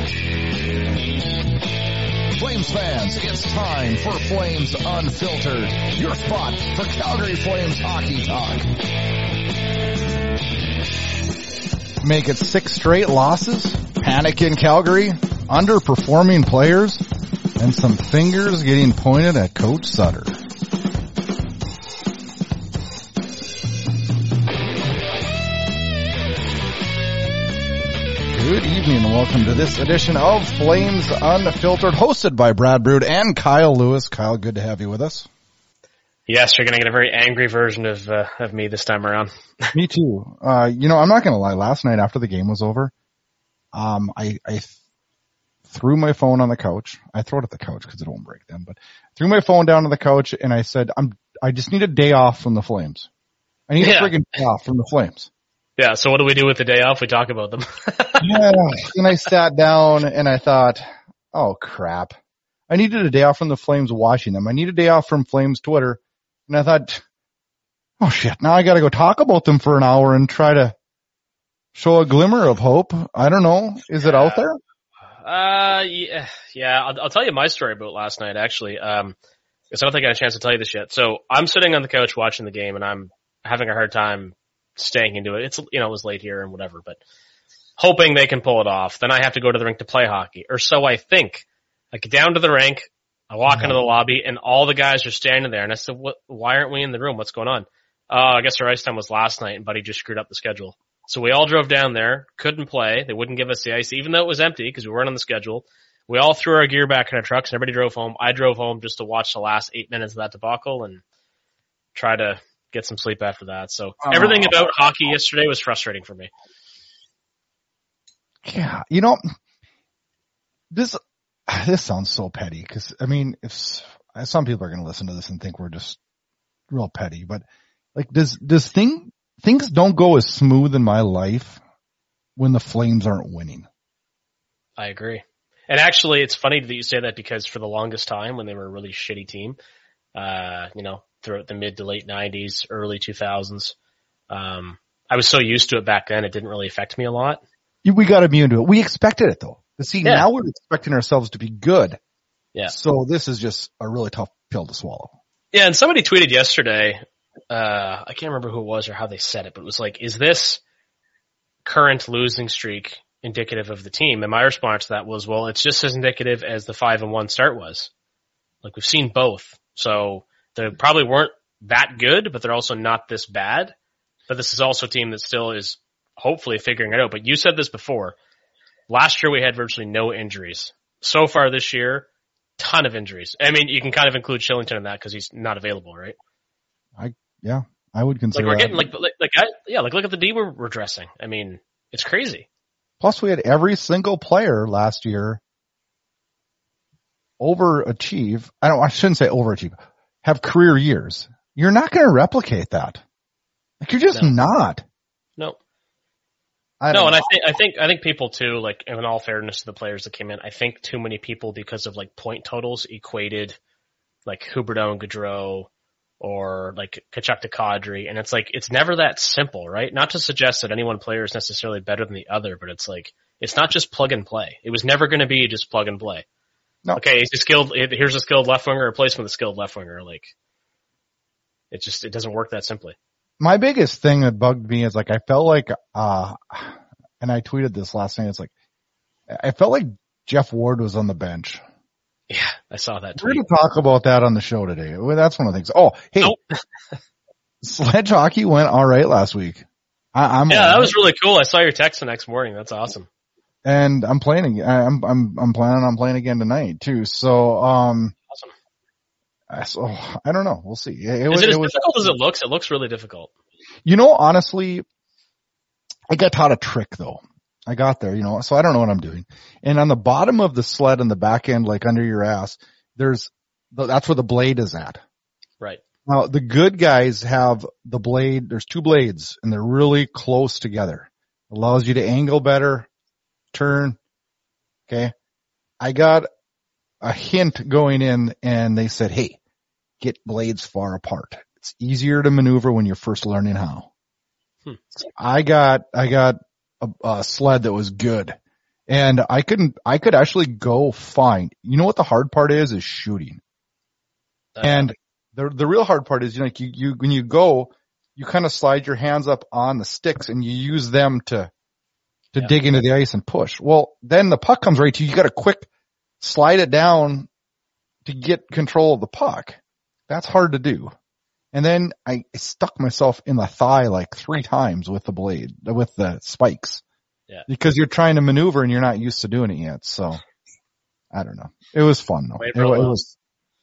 Flames fans, it's time for Flames Unfiltered, your spot for Calgary Flames hockey talk. Make it 6 straight losses, panic in Calgary, underperforming players, and some fingers getting pointed at Coach Sutter. Good evening and welcome to this edition of Flames Unfiltered, hosted by Brad Brood and Kyle Lewis. Kyle, good to have you with us. Yes, you're going to get a very angry version of me this time around. Me too. I'm not going to lie. Last night after the game was over, I threw my phone on the couch. I throw it at the couch because it won't break then, but threw my phone down to the couch and I said, I just need a day off from the Flames. I need a friggin' day off from the Flames. Yeah, so what do we do with the day off? We talk about them. Yeah, and I sat down and I thought, oh crap. I needed a day off from the Flames watching them. I need a day off from Flames Twitter. And I thought, oh shit, now I gotta go talk about them for an hour and try to show a glimmer of hope. I don't know. Is it out there? Yeah. I'll tell you my story about last night, actually. Because I don't think I had a chance to tell you this yet. So I'm sitting on the couch watching the game and I'm having a hard time staying into it. It was late here and whatever, but hoping they can pull it off. Then I have to go to the rink to play hockey, or so I think. I get down to the rink, I walk into the lobby, and all the guys are standing there. And I said, why aren't we in the room? What's going on? I guess our ice time was last night, and Buddy just screwed up the schedule. So we all drove down there, couldn't play. They wouldn't give us the ice, even though it was empty, because we weren't on the schedule. We all threw our gear back in our trucks, and everybody drove home. I drove home just to watch the last 8 minutes of that debacle and try to get some sleep after that. So everything about hockey yesterday was frustrating for me. Yeah, this sounds so petty because, if some people are going to listen to this and think we're just real petty, but like, does things don't go as smooth in my life when the Flames aren't winning? I agree. And actually, it's funny that you say that because for the longest time when they were a really shitty team, throughout the mid to late 90s, early 2000s, I was so used to it back then, it didn't really affect me a lot. We got immune to it. We expected it though. Now we're expecting ourselves to be good. Yeah. So this is just a really tough pill to swallow. Yeah, and somebody tweeted yesterday, I can't remember who it was or how they said it, but it was like, is this current losing streak indicative of the team? And my response to that was, well, it's just as indicative as the 5-1 start was. Like, we've seen both. So they probably weren't that good, but they're also not this bad. But this is also a team that still is hopefully figuring it out. But you said this before. Last year we had virtually no injuries. So far this year, ton of injuries. You can kind of include Shillington in that because he's not available, right? I would consider we're getting look at the D we're dressing. It's crazy. Plus we had every single player last year overachieve. I shouldn't say overachieve. Have career years. You're not going to replicate that. Like, you're just not. No. And I think people too, like, in all fairness to the players that came in, I think too many people, because of like point totals, equated like Huberdeau and Gaudreau or like Tkachuk to Kadri, and it's like, it's never that simple, right? Not to suggest that any one player is necessarily better than the other, but it's like, it's not just plug and play. It was never going to be just plug and play. No. Okay, here's a skilled left winger, replacement with a skilled left winger. Like, it doesn't work that simply. My biggest thing that bugged me is like, I felt like, and I tweeted this last night, it's like, I felt like Jeff Ward was on the bench. Yeah, I saw that tweet. We're going to talk about that on the show today. Well, that's one of the things. Oh, hey, nope. Sledge hockey went all right last week. That was really cool. I saw your text the next morning. That's awesome. And I'm playing. I'm planning on playing again tonight too. So, awesome. So I don't know. We'll see. Is it as difficult as it looks? It looks really difficult. Honestly, I got taught a trick though. I got there, so I don't know what I'm doing. And on the bottom of the sled on the back end, like under your ass, that's where the blade is at. Right. Now the good guys have the blade. There's 2 blades and they're really close together. Allows you to angle better, turn. Okay. I got a hint going in and they said, hey, get blades far apart. It's easier to maneuver when you're first learning how. So I got a sled that was good And I could actually go find, you know what the hard part is shooting. And the real hard part is, like you when you go, you kind of slide your hands up on the sticks and you use them to dig into the ice and push. Well, then the puck comes right to you. You got to quick slide it down to get control of the puck. That's hard to do. And then I stuck myself in the thigh like 3 times with the spikes. Yeah. Because you're trying to maneuver and you're not used to doing it yet. So I don't know. It was fun though. It was,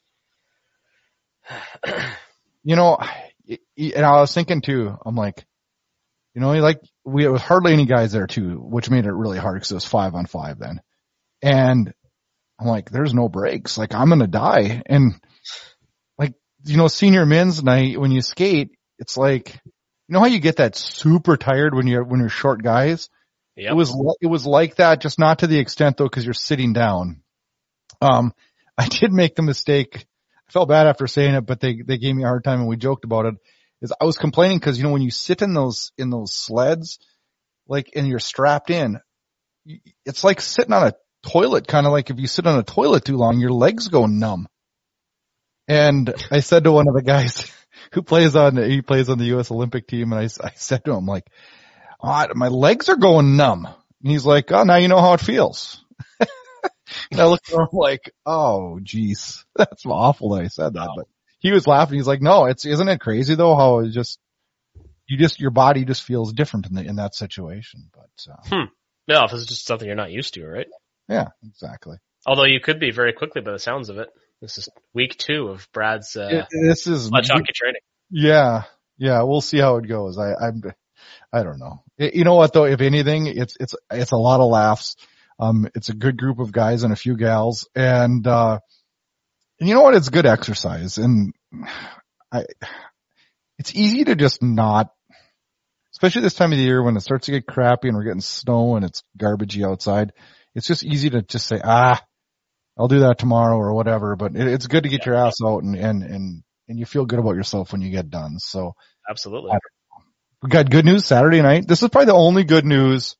you know, and I was thinking too, I'm like, you know, it was hardly any guys there too, which made it really hard because it was 5-on-5 then. And I'm like, there's no breaks. Like, I'm going to die. And like, you know, senior men's night, when you skate, it's like, you know how you get that super tired when you're short guys? Yep. It was like that, just not to the extent though, cause you're sitting down. I did make the mistake. I felt bad after saying it, but they gave me a hard time and we joked about it. Is I was complaining cause, you know, when you sit in those sleds, like, and you're strapped in, it's like sitting on a toilet, kind of like if you sit on a toilet too long, your legs go numb. And I said to one of the guys who plays on the U.S. Olympic team, and I said to him, like, oh, my legs are going numb. And he's like, oh, now you know how it feels. And I looked at him like, oh, geez, that's awful that I said that. But he was laughing. He's like, no, isn't it crazy though how it your body just feels different in that situation. But, No, if it's just something you're not used to, right? Yeah, exactly. Although you could be very quickly by the sounds of it. This is week 2 of Brad's, this is much hockey training. Yeah. We'll see how it goes. I don't know. You know what though? If anything, it's a lot of laughs. It's a good group of guys and a few gals. And you know what? It's good exercise. And it's easy to just not, especially this time of the year when it starts to get crappy and we're getting snow and it's garbagey outside. It's just easy to just say, I'll do that tomorrow or whatever. But it's good to get your ass out and you feel good about yourself when you get done. So absolutely. We got good news Saturday night. This is probably the only good news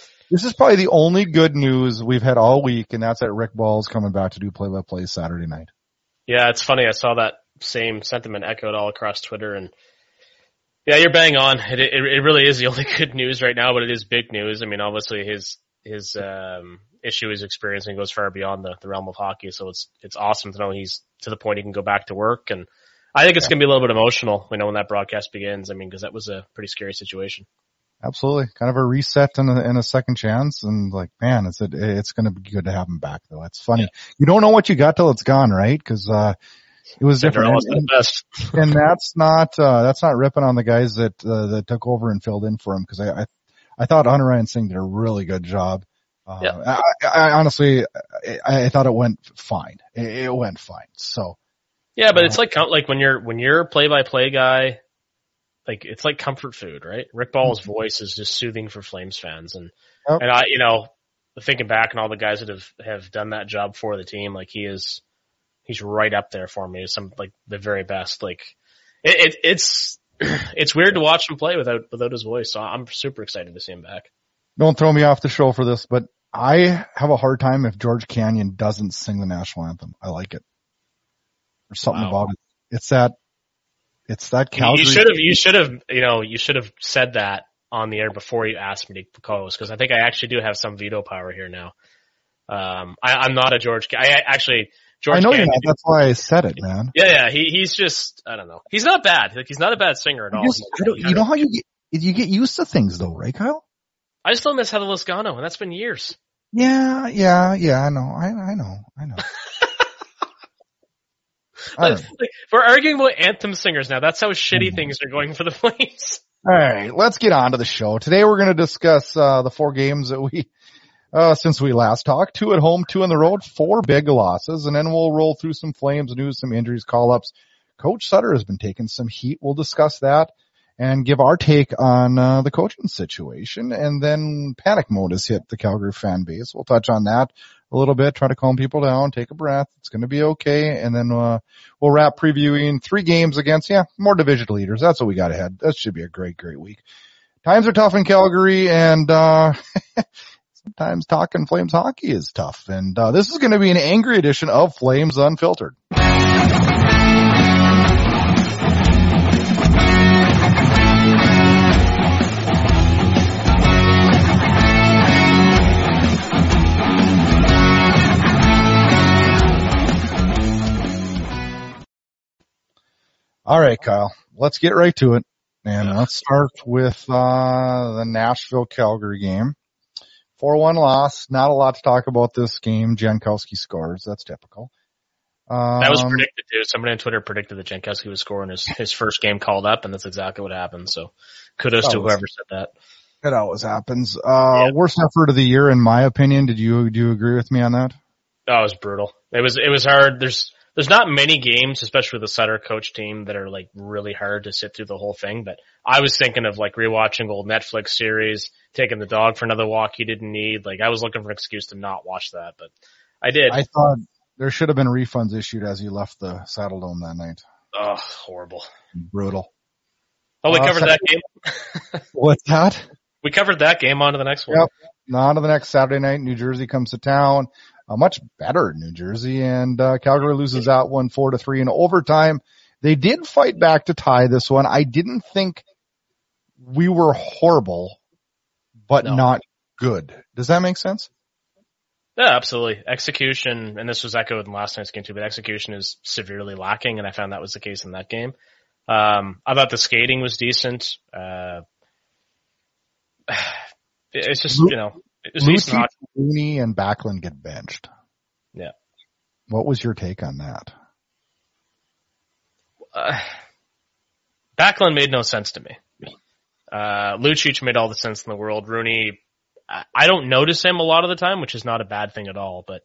we've had all week, and that's that Rick Ball's coming back to do play-by-play Saturday night. Yeah, it's funny. I saw that same sentiment echoed all across Twitter, and yeah, you're bang on. It really is the only good news right now, but it is big news. I mean, obviously his issue he's experiencing goes far beyond the realm of hockey, so it's awesome to know he's to the point he can go back to work, and I think it's going to be a little bit emotional, you know, when that broadcast begins. I mean, because that was a pretty scary situation. Absolutely. Kind of a reset and a second chance. And like, man, it's going to be good to have him back though. It's funny. Yeah. You don't know what you got till it's gone, right? Cause, it was different. And that's not ripping on the guys that took over and filled in for him. Cause I thought Hunter Ryan Singh did a really good job. I honestly, I thought it went fine. It went fine. So. Yeah, but it's like when you're a play-by-play guy, like it's like comfort food, right? Rick Ball's voice is just soothing for Flames fans, and I, you know, thinking back and all the guys that have done that job for the team, like he's right up there for me as some like the very best. Like it's weird to watch him play without his voice. So I'm super excited to see him back. Don't throw me off the show for this, but I have a hard time if George Canyon doesn't sing the national anthem. I like it. There's something about it. It's that Calgary. You should have said that on the air before you asked me to co-host, because I think I actually do have some veto power here now. I'm not a George. George. I know you're not. That's why I said it, man. Yeah. He's just, I don't know. He's not bad. Like, he's not a bad singer at all. You know how you get used to things though, right, Kyle? I still miss Heather Lozano, and that's been years. Yeah. I know. Like, we're arguing about anthem singers now. That's how shitty things are going for the Flames. All right, let's get on to the show. Today we're going to discuss the 4 games that we since we last talked. 2 at home, 2 on the road, 4 big losses, and then we'll roll through some Flames news, some injuries, call-ups. Coach Sutter has been taking some heat. We'll discuss that and give our take on the coaching situation. And then panic mode has hit the Calgary fan base. We'll touch on that a little bit, try to calm people down, take a breath. It's going to be okay. And then we'll wrap previewing 3 games against, more division leaders. That's what we got ahead. That should be a great, great week. Times are tough in Calgary, and sometimes talking Flames hockey is tough. And this is going to be an angry edition of Flames Unfiltered. All right, Kyle, let's get right to it. And let's start with the Nashville-Calgary game. 4-1 loss. Not a lot to talk about this game. Jankowski scores. That's typical. That was predicted too. Somebody on Twitter predicted that Jankowski was scoring his first game called up, and that's exactly what happened. So kudos to whoever said that. It always happens. Worst effort of the year, in my opinion. Do you agree with me on that? Oh, it was brutal. It was hard. There's not many games, especially with the Sutter coach team, that are like really hard to sit through the whole thing. But I was thinking of like rewatching old Netflix series, taking the dog for another walk he didn't need. Like I was looking for an excuse to not watch that, but I did. I thought there should have been refunds issued as you left the Saddle Dome that night. Oh, horrible. Brutal. Oh, we covered that game? What's that? We covered that game. On to the next one. Yep. On to the next Saturday night. New Jersey comes to town. Much better New Jersey, and Calgary loses that one 4-3 in overtime. They did fight back to tie this one. I didn't think we were horrible, but not good. Does that make sense? Yeah, absolutely. Execution, and this was echoed in last night's game too, but execution is severely lacking, and I found that was the case in that game. I thought the skating was decent. It's just, it's decent hockey. Looney and Backlund get benched. Yeah. What was your take on that? Backlund made no sense to me. Lucic made all the sense in the world. Rooney, I don't notice him a lot of the time, which is not a bad thing at all, but,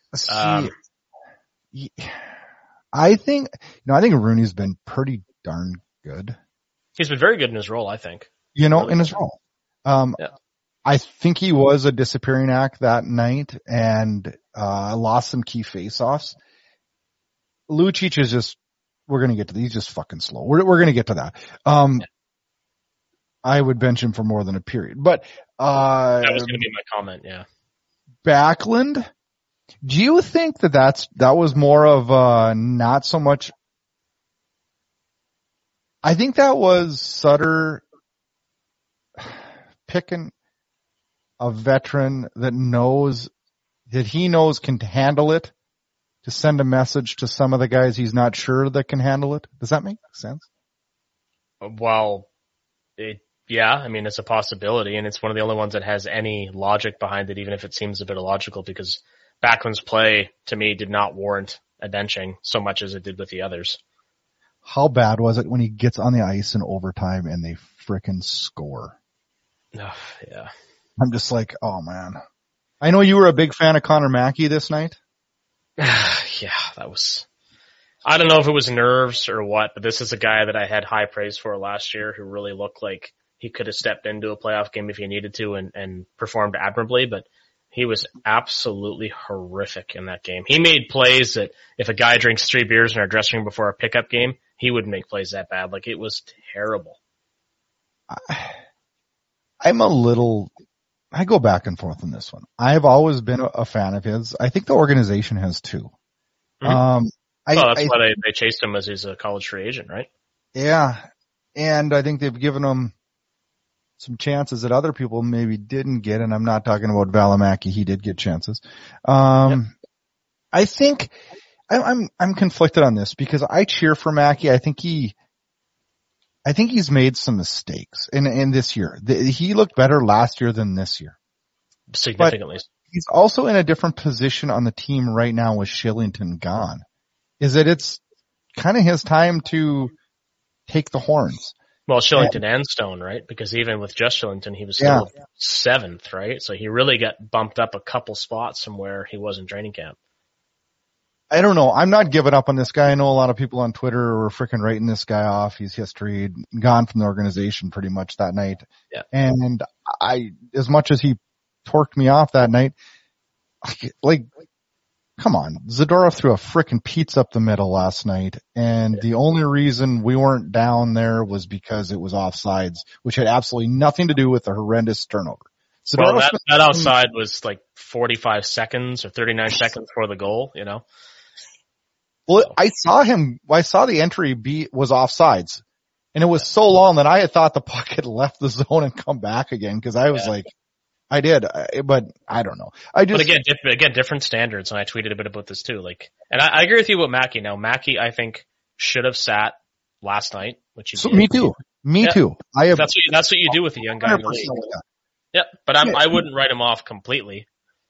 I think Rooney's been pretty darn good. He's been very good in his role, I think. In his role. I think he was a disappearing act that night and lost some key face-offs. Lucic is just, we're going to get to that. He's just fucking slow. We're going to get to that. I would bench him for more than a period. But that was going to be my comment, yeah. Backlund, do you think that was more of not so much? I think that was Sutter picking a veteran that he knows can handle it, to send a message to some of the guys he's not sure that can handle it. Does that make sense? Well, yeah, I mean, it's a possibility, and it's one of the only ones that has any logic behind it, even if it seems a bit illogical, because Backlund's play, to me, did not warrant a benching so much as it did with the others. How bad was it when he gets on the ice in overtime and they frickin' score? Oh, yeah. I'm just like, oh man. I know you were a big fan of Connor Mackey this night. Yeah, that was, I don't know if it was nerves or what, but this is a guy that I had high praise for last year who really looked like he could have stepped into a playoff game if he needed to and performed admirably, but he was absolutely horrific in that game. He made plays that if a guy drinks 3 beers in our dressing room before a pickup game, he wouldn't make plays that bad. Like, it was terrible. I go back and forth on this one. I've always been a fan of his. I think the organization has too. Mm-hmm. That's why they chased him as he's a college free agent, right? Yeah. And I think they've given him some chances that other people maybe didn't get. And I'm not talking about Valimaki. He did get chances. I think I'm conflicted on this because I cheer for Mackey. I think he's made some mistakes in this year. He looked better last year than this year. Significantly. But he's also in a different position on the team right now with Shillington gone. Is that it's kind of his time to take the horns. Well, Shillington and Stone, right? Because even with just Shillington, he was still 7th, right? So he really got bumped up a couple spots from where he was in training camp. I don't know. I'm not giving up on this guy. I know a lot of people on Twitter were freaking writing this guy off. He's history, gone from the organization pretty much that night. Yeah. And as much as he torqued me off that night, like, come on. Zadorov threw a freaking pizza up the middle last night. And the only reason we weren't down there was because it was offsides, which had absolutely nothing to do with the horrendous turnover. Well, that outside was like 45 seconds or 39 seconds before the goal, you know? Well, so. I saw the entry was offsides. And it was so long that I had thought the puck had left the zone and come back again, because I was like, I did, but I don't know. But again, different standards, and I tweeted a bit about this too. Like, and I agree with you about Mackey. Now, Mackey, I think, should have sat last night, which he did. Me too. Me too. That's what you do with a young guy in the league. Yeah, but I wouldn't write him off completely.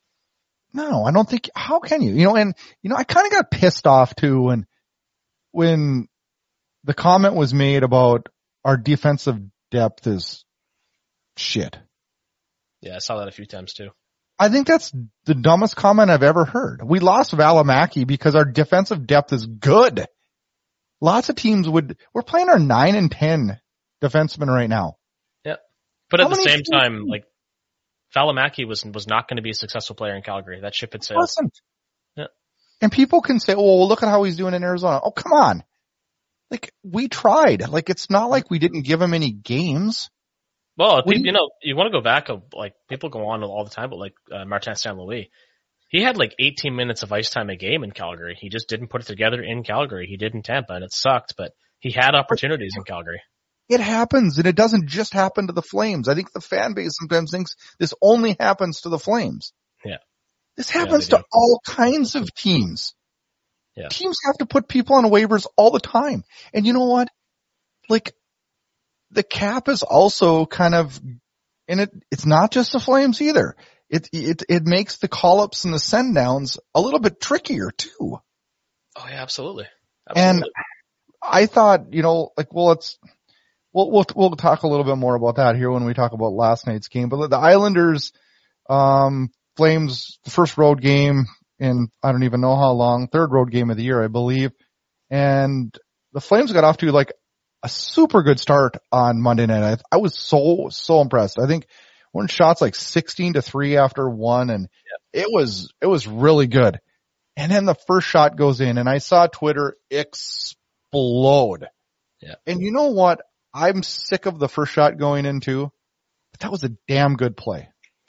No, I don't think. How can you? I kind of got pissed off too when the comment was made about our defensive depth is shit. Yeah, I saw that a few times too. I think that's the dumbest comment I've ever heard. We lost Valimaki because our defensive depth is good. Lots of teams we're playing our 9 and 10 defensemen right now. Yeah. But at the same time, like, Valimaki was not going to be a successful player in Calgary. That ship had sailed. Wasn't. Yeah. And people can say, oh, look at how he's doing in Arizona. Oh, come on. Like, we tried. Like, it's not like we didn't give him any games. Well, you want to go back, like, people go on all the time, but like, Martin St. Louis, he had like 18 minutes of ice time a game in Calgary. He just didn't put it together in Calgary. He did in Tampa, and it sucked, but he had opportunities in Calgary. It happens, and it doesn't just happen to the Flames. I think the fan base sometimes thinks this only happens to the Flames. Yeah. This happens to all kinds of teams. Yeah. Teams have to put people on waivers all the time. And you know what? Like, the cap is also kind of, and it's not just the Flames either. It makes the call-ups and the send-downs a little bit trickier too. Oh yeah, absolutely. And I thought, like, well, we'll talk a little bit more about that here when we talk about last night's game. But the Islanders, Flames, the first road game in I don't even know how long, third road game of the year, I believe. And the Flames got off to like a super good start on Monday night. I was so impressed. I think one shots like 16-3 after one, and it was really good. And then the first shot goes in, and I saw Twitter explode. Yeah. And you know what? I'm sick of the first shot going in too, but that was a damn good play.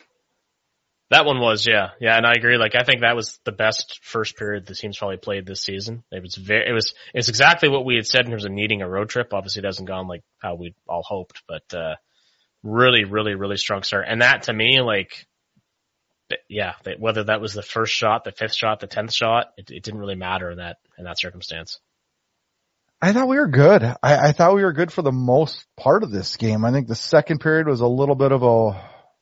That one was, yeah, and I agree. Like, I think that was the best first period the team's probably played this season. It's exactly what we had said in terms of needing a road trip. Obviously, it hasn't gone like how we all hoped, but really, really, really strong start. And that to me, like, yeah, whether that was the first shot, the fifth shot, the 10th shot, it didn't really matter in that circumstance. I thought we were good. I thought we were good for the most part of this game. I think the second period was a little bit of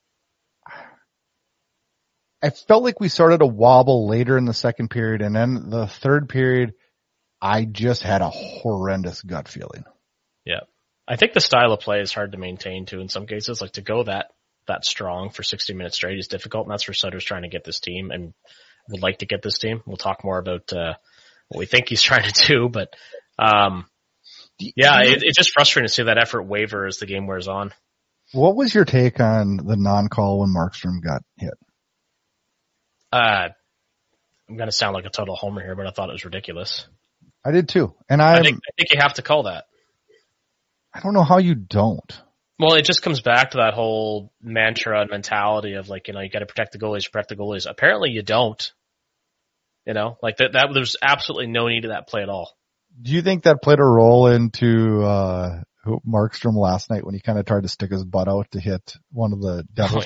I felt like we started to wobble later in the second period, and then the third period, I just had a horrendous gut feeling. Yeah. I think the style of play is hard to maintain too in some cases. Like, to go that strong for 60 minutes straight is difficult, and that's where Sutter's trying to get this team and would like to get this team. We'll talk more about what we think he's trying to do, but it's just frustrating to see that effort waver as the game wears on. What was your take on the non-call when Markstrom got hit? I'm going to sound like a total homer here, but I thought it was ridiculous. I did too. And I think you have to call that. I don't know how you don't. Well, it just comes back to that whole mantra and mentality of like, you got to protect the goalies. Apparently you don't. Like that there's absolutely no need to that play at all. Do you think that played a role into Markstrom last night when he kind of tried to stick his butt out to hit one of the Devils?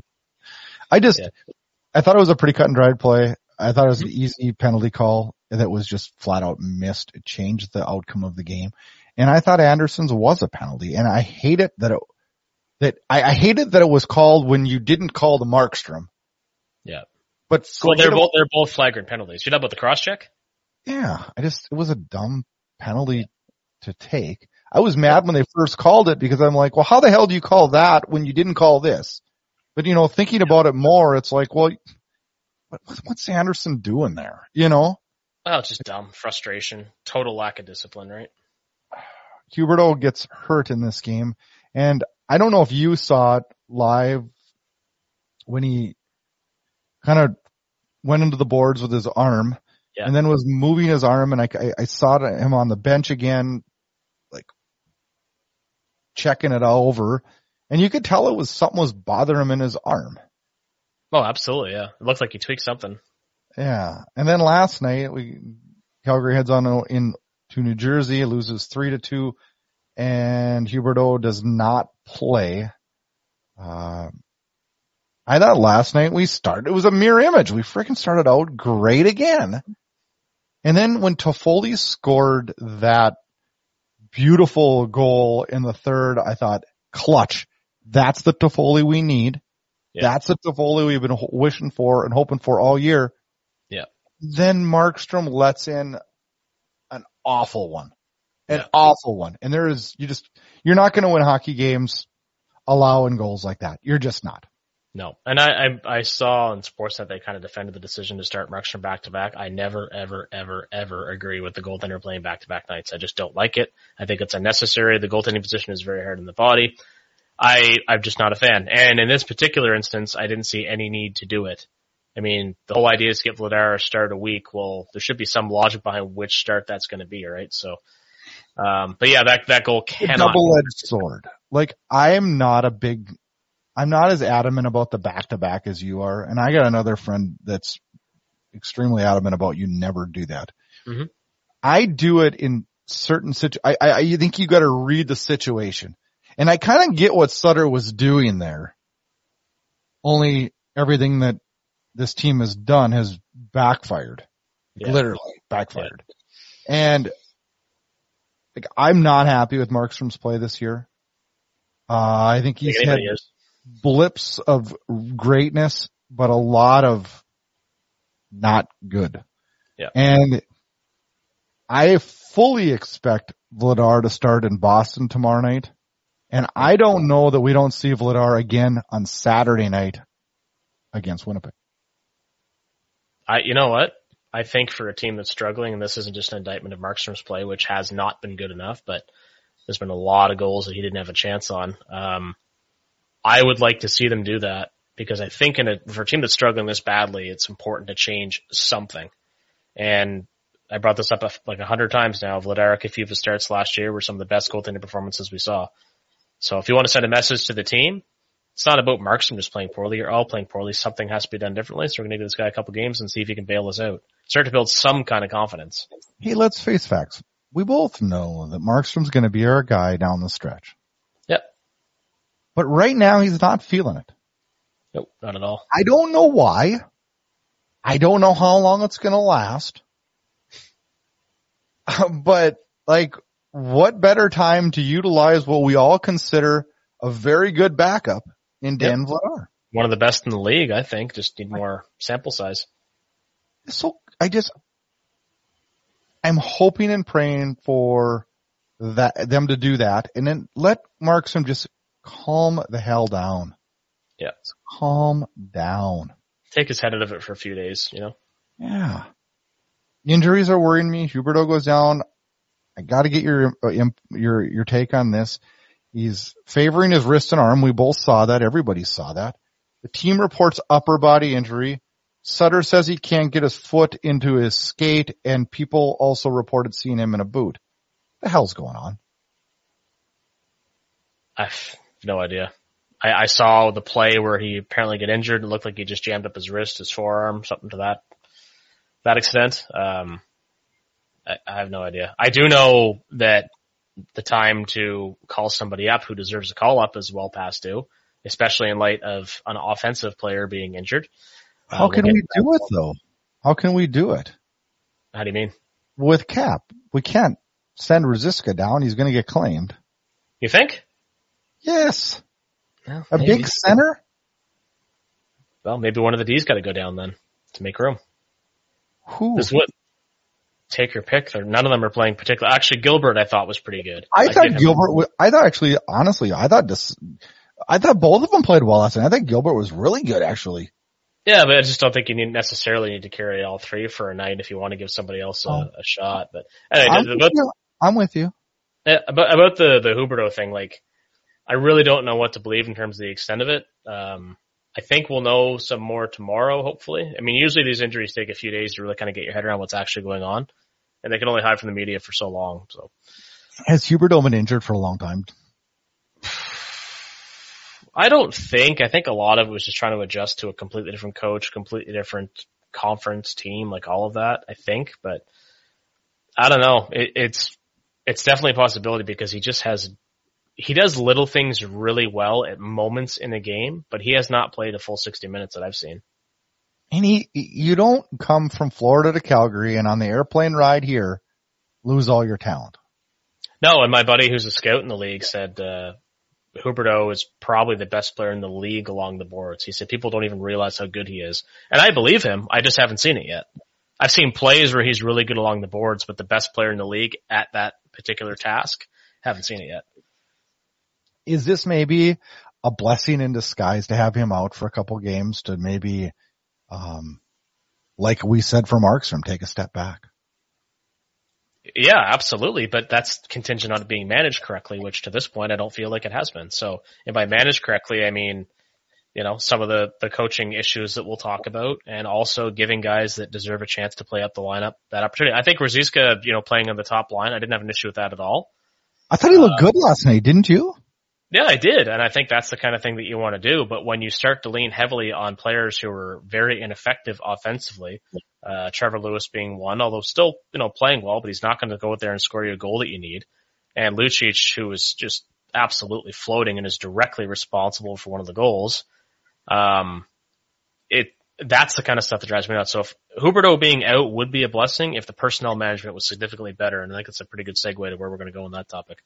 I thought it was a pretty cut and dried play. I thought it was an easy penalty call that was just flat out missed. It changed the outcome of the game. And I thought Anderson's was a penalty. And I hate it I hated that it was called when you didn't call the Markstrom. Yeah. But they're both flagrant penalties. You know about the cross check? Yeah. It was a dumb penalty to take. I was mad when they first called it because I'm like, well, how the hell do you call that when you didn't call this? But, thinking about it more, it's like, well, what's Anderson doing there? Oh, it's just dumb. Frustration. Total lack of discipline, right? Huberdeau gets hurt in this game. And I don't know if you saw it live when he kind of went into the boards with his arm and then was moving his arm. And I saw him on the bench again, like checking it over. And you could tell something was bothering him in his arm. Oh, absolutely. Yeah. It looked like he tweaked something. Yeah. And then last night, Calgary heads on to New Jersey, loses 3-2, and Huberdeau does not play. I thought last night it was a mirror image. We freaking started out great again. And then when Toffoli scored that beautiful goal in the third, I thought, clutch. That's the Toffoli we need. Yeah. That's the Toffoli we've been wishing for and hoping for all year. Yeah. Then Markstrom lets in an awful one. Awful one. And you're not going to win hockey games allowing goals like that. You're just not. No. And I saw on Sportsnet they kind of defended the decision to start Markstrom back-to-back. I never, ever, ever, ever agree with the goaltender playing back-to-back nights. I just don't like it. I think it's unnecessary. The goaltending position is very hard on the body. I'm just not a fan. And in this particular instance, I didn't see any need to do it. I mean, the whole idea is to get Vladar a start a week. Well, there should be some logic behind which start that's going to be, right? So, but yeah, that goal cannot. Double-edged sword. Like, I'm not as adamant about the back-to-back as you are. And I got another friend that's extremely adamant about you never do that. Mm-hmm. I do it in certain situations. I think you got to read the situation. And I kind of get what Sutter was doing there. Only everything that this team has done has backfired. Yeah. Literally backfired. Yeah. And like, I'm not happy with Markstrom's play this year. I think he's had blips of greatness, but a lot of not good. Yeah. And I fully expect Vladar to start in Boston tomorrow night. And I don't know that we don't see Vladar again on Saturday night against Winnipeg. You know what? I think for a team that's struggling, and this isn't just an indictment of Markstrom's play, which has not been good enough, but there's been a lot of goals that he didn't have a chance on. I would like to see them do that because I think for a team that's struggling this badly, it's important to change something. And I brought this up like 100 times now. Vladar Kefeva starts last year were some of the best goaltending performances we saw. So if you want to send a message to the team, it's not about Markstrom just playing poorly. You're all playing poorly. Something has to be done differently. So we're going to give this guy a couple games and see if he can bail us out. Start to build some kind of confidence. Hey, let's face facts. We both know that Markstrom's going to be our guy down the stretch. Yep. But right now he's not feeling it. Nope, not at all. I don't know why. I don't know how long it's going to last. But like, what better time to utilize what we all consider a very good backup in Dan Vladar? One of the best in the league, I think. Just need more sample size. So I'm hoping and praying for them to do that, and then let Markstrom just calm the hell down. Yeah, just calm down. Take his head out of it for a few days, you know. Yeah. Injuries are worrying me. Huberdeau goes down. I got to get your take on this. He's favoring his wrist and arm. We both saw that. Everybody saw that. The team reports upper body injury. Sutter says he can't get his foot into his skate, and people also reported seeing him in a boot. What the hell's going on? I have no idea. I saw the play where he apparently got injured. It looked like he just jammed up his wrist, his forearm, something to that extent. I have no idea. I do know that the time to call somebody up who deserves a call up is well past due, especially in light of an offensive player being injured. How can we do it though? How can we do it? How do you mean? With Cap, we can't send Ruzicka down. He's going to get claimed. You think? Yes. Well, a maybe. Big center? Well, maybe one of the D's got to go down then to make room. Who? This would take your pick. None of them are playing particular. Actually, Gilbert I thought was pretty good. I thought both of them played well last night. I think Gilbert was really good actually. Yeah, but I just don't think you necessarily need to carry all three for a night if you want to give somebody else a shot. But anyway, I'm with you. About the Huberdeau thing, like, I really don't know what to believe in terms of the extent of it. I think we'll know some more tomorrow, hopefully. I mean, usually these injuries take a few days to really kind of get your head around what's actually going on, and they can only hide from the media for so long. So, has Huberdeau been injured for a long time? I think a lot of it was just trying to adjust to a completely different coach, completely different conference team, like all of that, I think. But I don't know. It's definitely a possibility because he does little things really well at moments in a game, but he has not played a full 60 minutes that I've seen. And you don't come from Florida to Calgary and on the airplane ride here, lose all your talent. No, and my buddy who's a scout in the league said, Huberdeau is probably the best player in the league along the boards. He said people don't even realize how good he is. And I believe him. I just haven't seen it yet. I've seen plays where he's really good along the boards, but the best player in the league at that particular task, haven't seen it yet. Is this maybe a blessing in disguise to have him out for a couple games to maybe, like we said for Markstrom, take a step back? Yeah, absolutely. But that's contingent on it being managed correctly, which to this point I don't feel like it has been. So if by managed correctly, I mean, some of the coaching issues that we'll talk about and also giving guys that deserve a chance to play up the lineup that opportunity. I think Ruzicka, playing on the top line, I didn't have an issue with that at all. I thought he looked good last night, didn't you? Yeah, I did. And I think that's the kind of thing that you want to do. But when you start to lean heavily on players who are very ineffective offensively, Trevor Lewis being one, although still, playing well, but he's not going to go out there and score you a goal that you need. And Lucic, who is just absolutely floating and is directly responsible for one of the goals. That's the kind of stuff that drives me nuts. So if Huberdeau being out would be a blessing if the personnel management was significantly better. And I think it's a pretty good segue to where we're going to go on that topic.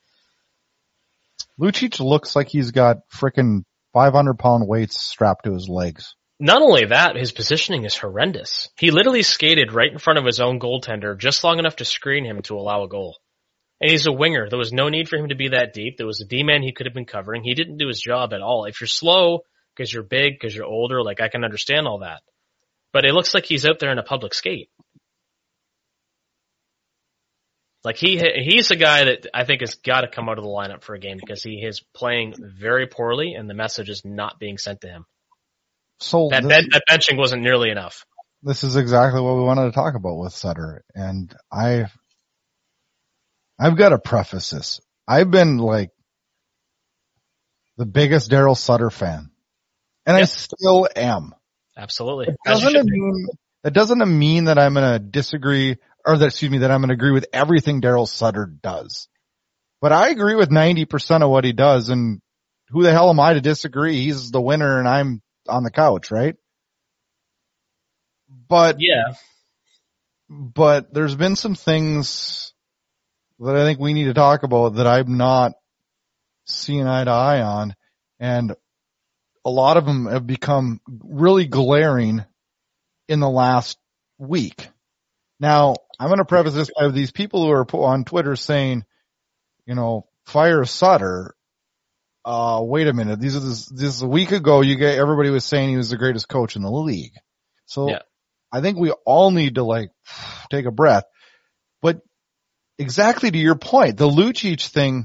Lucic looks like he's got frickin' 500-pound weights strapped to his legs. Not only that, his positioning is horrendous. He literally skated right in front of his own goaltender just long enough to screen him to allow a goal. And he's a winger. There was no need for him to be that deep. There was a D-man he could have been covering. He didn't do his job at all. If you're slow, because you're big, because you're older, I can understand all that. But it looks like he's out there in a public skate. He's a guy that I think has got to come out of the lineup for a game because he is playing very poorly and the message is not being sent to him. So that benching wasn't nearly enough. This is exactly what we wanted to talk about with Sutter. And I've got to preface this. I've been the biggest Daryl Sutter fan. And yep. I still am. Absolutely. That doesn't mean that I'm going to disagree that I'm going to agree with everything Daryl Sutter does. But I agree with 90% of what he does, and who the hell am I to disagree? He's the winner and I'm on the couch, right? But there's been some things that I think we need to talk about that I'm not seeing eye to eye on, and a lot of them have become really glaring in the last week. Now, I'm going to preface this by these people who are on Twitter saying, fire Sutter. Wait a minute. This is a week ago. Everybody was saying he was the greatest coach in the league. So yeah. I think we all need to take a breath. But exactly to your point, the Lucic thing,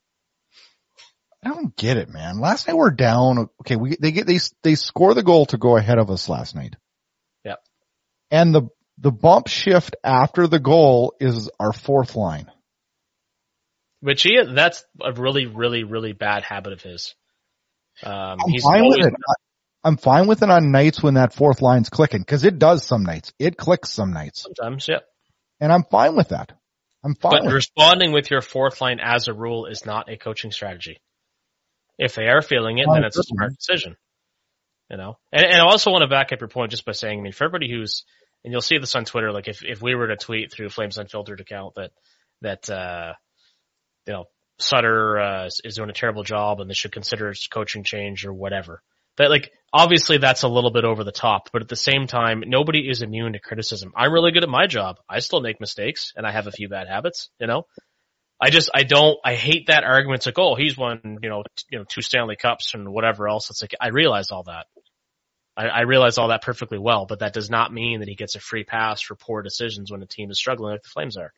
I don't get it, man. Last night we're down. Okay, they score the goal to go ahead of us last night. Yeah. And the bump shift after the goal is our fourth line. Which that's a really, really, really bad habit of his. I'm fine with it. I'm fine with it on nights when that fourth line's clicking, because it does some nights. It clicks some nights. Sometimes, yeah. And I'm fine with that. But responding with your fourth line as a rule is not a coaching strategy. If they are feeling it, then it's a smart decision. And I also want to back up your point just by saying, for everybody who's, and you'll see this on Twitter, if we were to tweet through Flames Unfiltered account that Sutter is doing a terrible job and they should consider his coaching change or whatever. That obviously that's a little bit over the top, but at the same time, nobody is immune to criticism. I'm really good at my job. I still make mistakes and I have a few bad habits, I hate that argument. It's he's won, 2 Stanley Cups and whatever else. It's I realize all that. I realize all that perfectly well, but that does not mean that he gets a free pass for poor decisions when a team is struggling like the Flames are.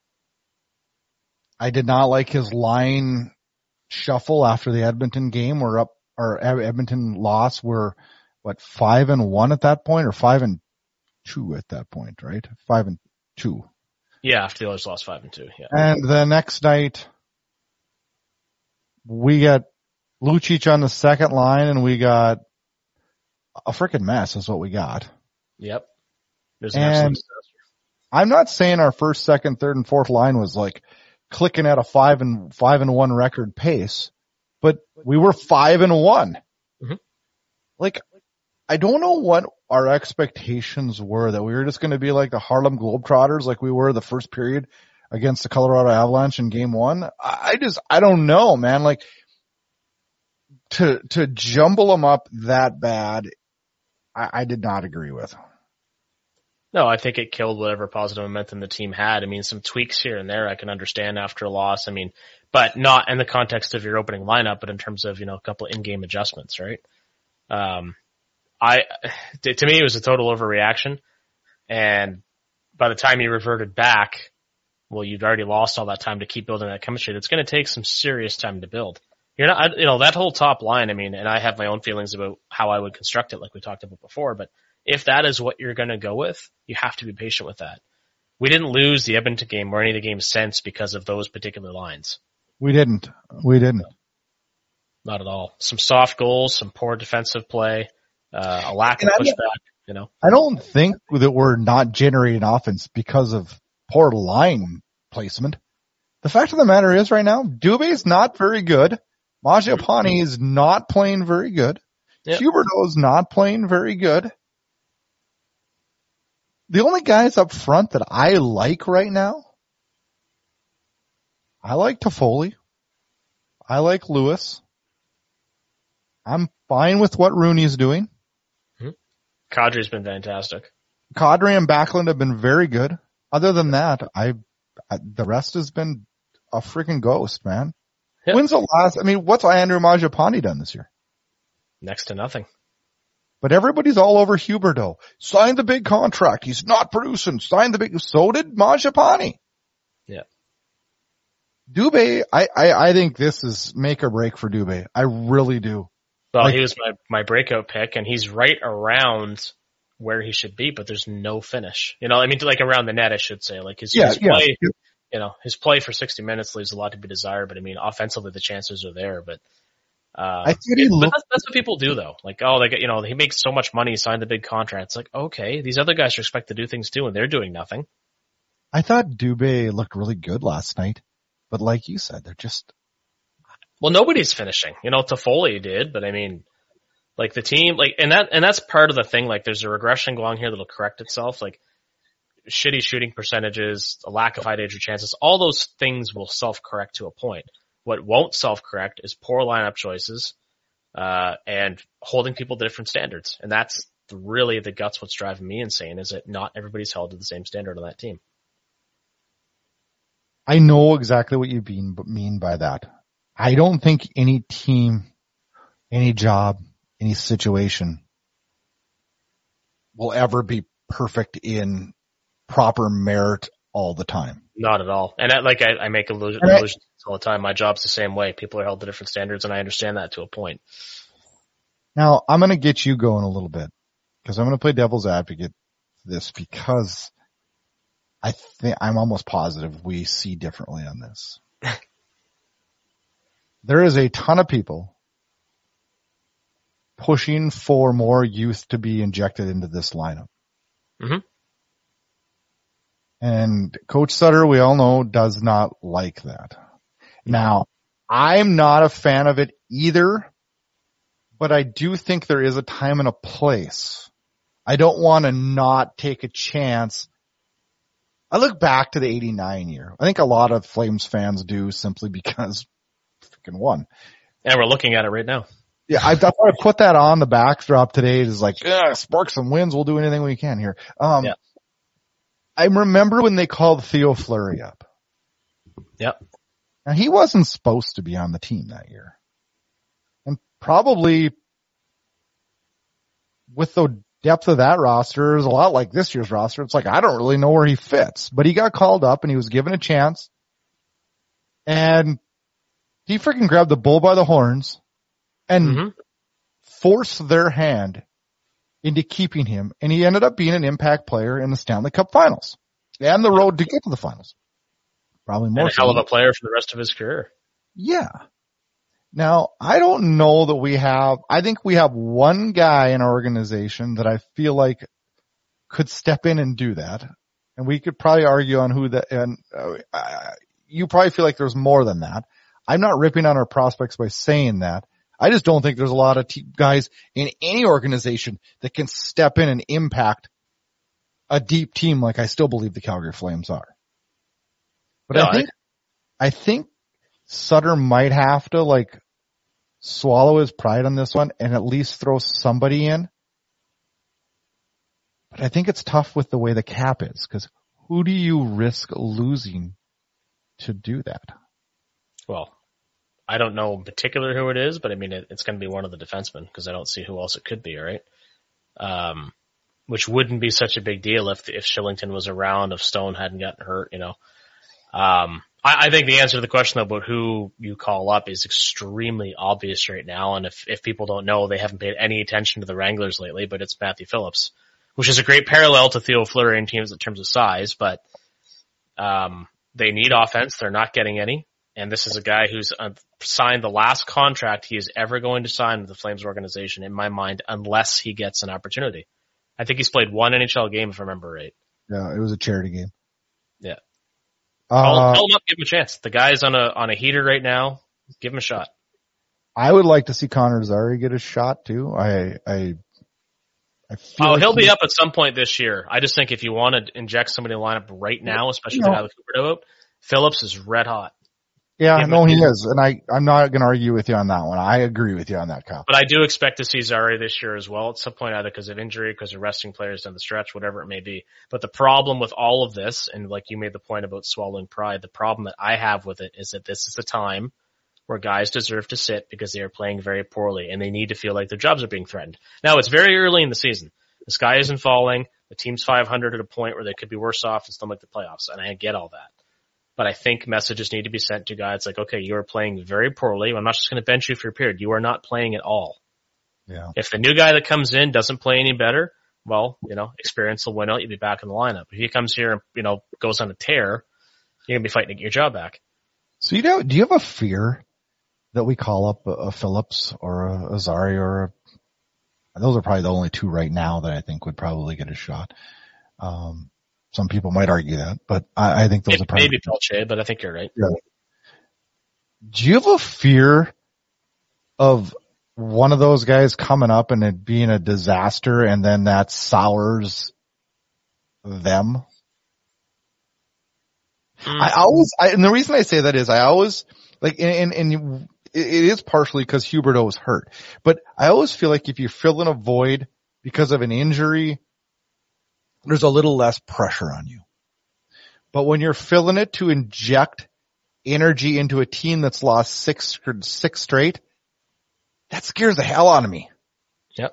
I did not like his line shuffle after the Edmonton game. Edmonton loss. We're 5-1 at that point, or 5-2 at that point, right? 5-2. Yeah, after the Oilers lost 5-2. Yeah. And the next night, we get Lucic on the second line, and we got a freaking mess is what we got. Yep. There's an absolute disaster. I'm not saying our first, second, third, and fourth line was like clicking at a 5-1 record pace, but we were 5-1. Mm-hmm. Like, I don't know what our expectations were, that we were just going to be like the Harlem Globetrotters, like we were the first period against the Colorado Avalanche in game 1. I don't know, man. Like, to jumble them up that bad, I did not agree with. No, I think it killed whatever positive momentum the team had. I mean, some tweaks here and there I can understand after a loss. I mean, but not in the context of your opening lineup, but in terms of, a couple of in-game adjustments, right? To me, it was a total overreaction. And by the time you reverted back, well, you'd already lost all that time to keep building that chemistry. That's going to take some serious time to build. You're not, that whole top line, I mean, and I have my own feelings about how I would construct it like we talked about before, but if that is what you're going to go with, you have to be patient with that. We didn't lose the Edmonton game or any of the games since because of those particular lines. We didn't. Not at all. Some soft goals, some poor defensive play, a lack of pushback, I don't think that we're not generating offense because of poor line placement. The fact of the matter is right now, Dubé's not very good. Mangiapane is not playing very good. Yep. Huberdeau's not playing very good. The only guys up front that I like right now, I like Toffoli. I like Lewis. I'm fine with what Rooney's doing. Kadri's been fantastic. Kadri and Backlund have been very good. Other than that, the rest has been a freaking ghost, man. Yep. When's the last? I mean, what's Andrew Mangiapane done this year? Next to nothing. But everybody's all over Huberdeau. Signed the big contract. He's not producing. Signed the big. So did Mangiapane. Yeah. Dubé, I think this is make or break for Dubé. I really do. Well, he was my breakout pick, and he's right around where he should be, but there's no finish. Like around the net, I should say. Like his play, his play for 60 minutes leaves a lot to be desired. But I mean, offensively, the chances are there. But that's what people do, though. Like, he makes so much money, he signed the big contract. It's like, okay, these other guys are expected to do things too, and they're doing nothing. I thought Dubé looked really good last night, but like you said, they're just. Well, nobody's finishing. Toffoli did, but I mean, like the team, like, and that's part of the thing. Like, there's a regression going here that'll correct itself. Like, shitty shooting percentages, a lack of high danger chances, all those things will self-correct to a point. What won't self-correct is poor lineup choices, and holding people to different standards. And that's really the guts what's driving me insane, is that not everybody's held to the same standard on that team. I know exactly what you mean by that. I don't think any team, any job, any situation will ever be perfect in proper merit all the time. Not at all. And I make illusions all the time. My job's the same way. People are held to different standards, and I understand that to a point. Now, I'm going to get you going a little bit, because I'm going to play devil's advocate for this, because I'm almost positive we see differently on this. There is a ton of people pushing for more youth to be injected into this lineup. Mm-hmm. And Coach Sutter, we all know, does not like that. Now, I'm not a fan of it either, but I do think there is a time and a place. I don't want to not take a chance. I look back to the 89 year. I think a lot of Flames fans do, simply because freaking won. And we're looking at it right now. Yeah, I thought I put that on the backdrop today. It's like, spark some wins. We'll do anything we can here. Yeah. I remember when they called Theo Fleury up. Yep. Now, he wasn't supposed to be on the team that year. And probably with the depth of that roster, it was a lot like this year's roster. It's like, I don't really know where he fits. But he got called up and he was given a chance. And he freaking grabbed the bull by the horns and forced their hand into keeping him. And he ended up being an impact player in the Stanley Cup Finals and the road to get to the finals. Probably more. And a hell of a player for the rest of his career. Yeah. Now, I don't know that I think we have one guy in our organization that I feel like could step in and do that. And we could probably argue on who you probably feel like there's more than that. I'm not ripping on our prospects by saying that. I just don't think there's a lot of guys in any organization that can step in and impact a deep team like I still believe the Calgary Flames are. But no, I think Sutter might have to like swallow his pride on this one and at least throw somebody in. But I think it's tough with the way the cap is, because who do you risk losing to do that? Well, I don't know in particular who it is, but I mean, it's going to be one of the defensemen, because I don't see who else it could be, right? Which wouldn't be such a big deal if Shillington was around, if Stone hadn't gotten hurt, you know. I think the answer to the question about who you call up is extremely obvious right now. And if people don't know, they haven't paid any attention to the Wranglers lately, but it's Matthew Phillips, which is a great parallel to Theo Fleury in teams in terms of size, but, they need offense. They're not getting any. And this is a guy who's signed the last contract he is ever going to sign with the Flames organization, in my mind, unless he gets an opportunity. I think he's played one NHL game, if I remember right. Yeah, it was a charity game. Yeah. Call him up, give him a chance. The guy's on a heater right now. Give him a shot. I would like to see Connor Zary get a shot too. I feel like he'll be up at some point this year. I just think if you want to inject somebody in the lineup right now, especially with Cooper out, Phillips is red hot. Yeah, no, he is. And I'm not going to argue with you on that one. I agree with you on that, Kyle. But I do expect to see Zary this year as well at some point, either because of injury, because of resting players down the stretch, whatever it may be. But the problem with all of this, and like you made the point about swallowing pride, the problem that I have with it is that this is the time where guys deserve to sit because they are playing very poorly and they need to feel like their jobs are being threatened. Now, it's very early in the season. The sky isn't falling. The team's 500 at a point where they could be worse off and still make the playoffs, and I get all that. But I think messages need to be sent to guys like, okay, you are playing very poorly. I'm not just going to bench you for a period. You are not playing at all. Yeah. If the new guy that comes in doesn't play any better, well, experience will win out. You'll be back in the lineup. If he comes here and, goes on a tear, you're going to be fighting to get your job back. So do you have a fear that we call up a Phillips or a Zary or those are probably the only two right now that I think would probably get a shot. Some people might argue that, but I think those are probably maybe Pelche, but I think you're right. Yeah. Do you have a fear of one of those guys coming up and it being a disaster and then that sours them? And the reason I say that is I always like, and it is partially because Huberdeau was hurt, but I always feel like if you fill in a void because of an injury, there's a little less pressure on you. But when you're filling it to inject energy into a team that's lost six straight, that scares the hell out of me. Yep.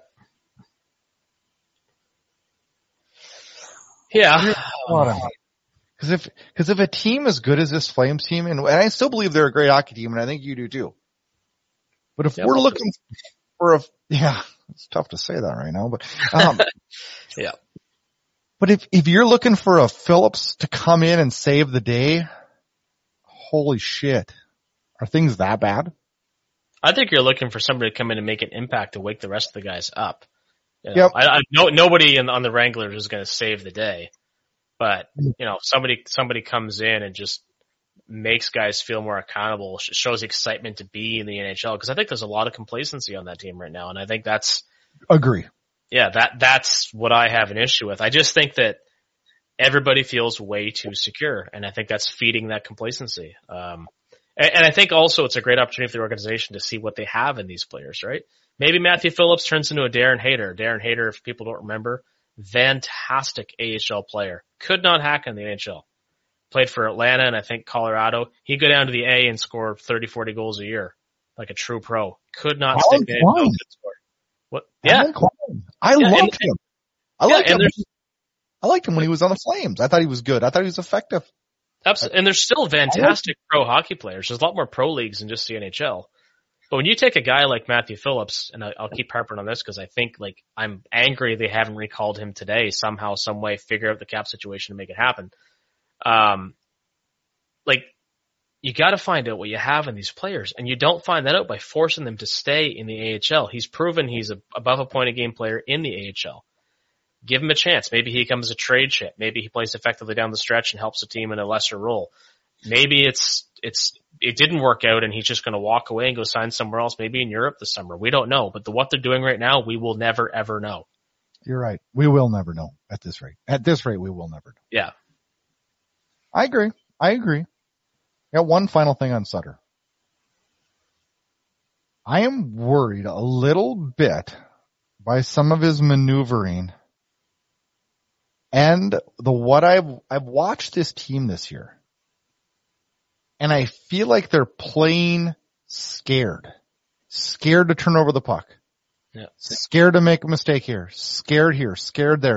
Yeah. Because if a team as good as this Flames team, and I still believe they're a great hockey team, and I think you do too. But if we're looking for it's tough to say that right now, but yeah. But if you're looking for a Phillips to come in and save the day, holy shit. Are things that bad? I think you're looking for somebody to come in and make an impact to wake the rest of the guys up. Yep. Nobody on the Wranglers is going to save the day. But, somebody comes in and just makes guys feel more accountable, shows excitement to be in the NHL. Because I think there's a lot of complacency on that team right now. And I think that's... Agree. Yeah, that's what I have an issue with. I just think that everybody feels way too secure, and I think that's feeding that complacency. And I think also it's a great opportunity for the organization to see what they have in these players, right? Maybe Matthew Phillips turns into a Darren Hayter. Darren Hayter, if people don't remember, fantastic AHL player. Could not hack in the NHL. Played for Atlanta and I think Colorado. He'd go down to the A and score 30, 40 goals a year, like a true pro. Could not stick in the NHL. What? Yeah. I loved him. I liked him when he was on the Flames. I thought he was good. I thought he was effective. Absolutely. And there's still fantastic pro hockey players. There's a lot more pro leagues than just the NHL. But when you take a guy like Matthew Phillips, and I'll keep harping on this because I think I'm angry they haven't recalled him today somehow, some way, figure out the cap situation to make it happen. you got to find out what you have in these players, and you don't find that out by forcing them to stay in the AHL. He's proven he's above a point a game player in the AHL. Give him a chance. Maybe he becomes a trade chip. Maybe he plays effectively down the stretch and helps the team in a lesser role. Maybe it didn't work out and he's just going to walk away and go sign somewhere else, maybe in Europe this summer. We don't know. But what they're doing right now, we will never, ever know. You're right. We will never know at this rate. At this rate, we will never know. Yeah. I agree. Got one final thing on Sutter. I am worried a little bit by some of his maneuvering and what I've watched this team this year. And I feel like they're playing scared to turn over the puck. Yeah. Scared to make a mistake here, scared there.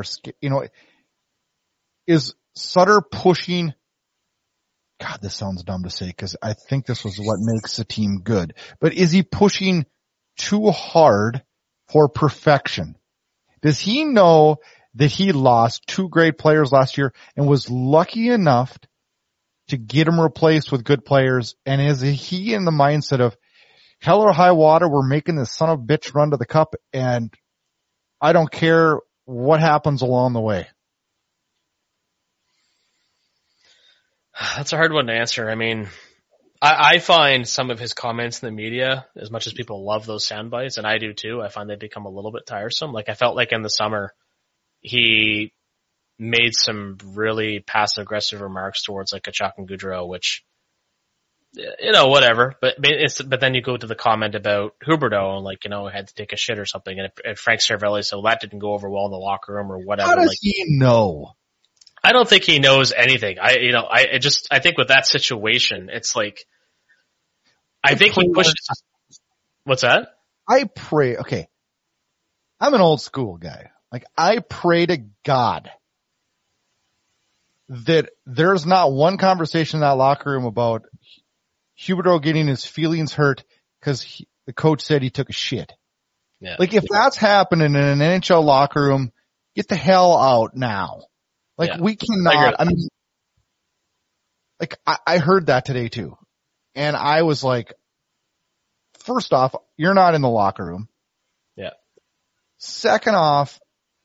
Is Sutter pushing? God, this sounds dumb to say because I think this was what makes a team good. But is he pushing too hard for perfection? Does he know that he lost two great players last year and was lucky enough to get them replaced with good players? And is he in the mindset of hell or high water, we're making this son of a bitch run to the cup and I don't care what happens along the way? That's a hard one to answer. I mean, I find some of his comments in the media, as much as people love those sound bites, and I do too, I find they become a little bit tiresome. Like I felt like in the summer, he made some really passive aggressive remarks towards like Kachuk and Gaudreau, which, whatever. But then you go to the comment about Huberdeau and like, had to take a shit or something. And Frank Cervelli said, well, that didn't go over well in the locker room or whatever. How does he know? I don't think he knows anything. I think with that situation, it's like, I think he pushes. What's that? I pray. Okay. I'm an old school guy. Like I pray to God that there's not one conversation in that locker room about Huberdeau getting his feelings hurt because the coach said he took a shit. Yeah. Like if that's happening in an NHL locker room, get the hell out now. Like we cannot, I heard that today too. And I was like, first off, you're not in the locker room. Yeah. Second off,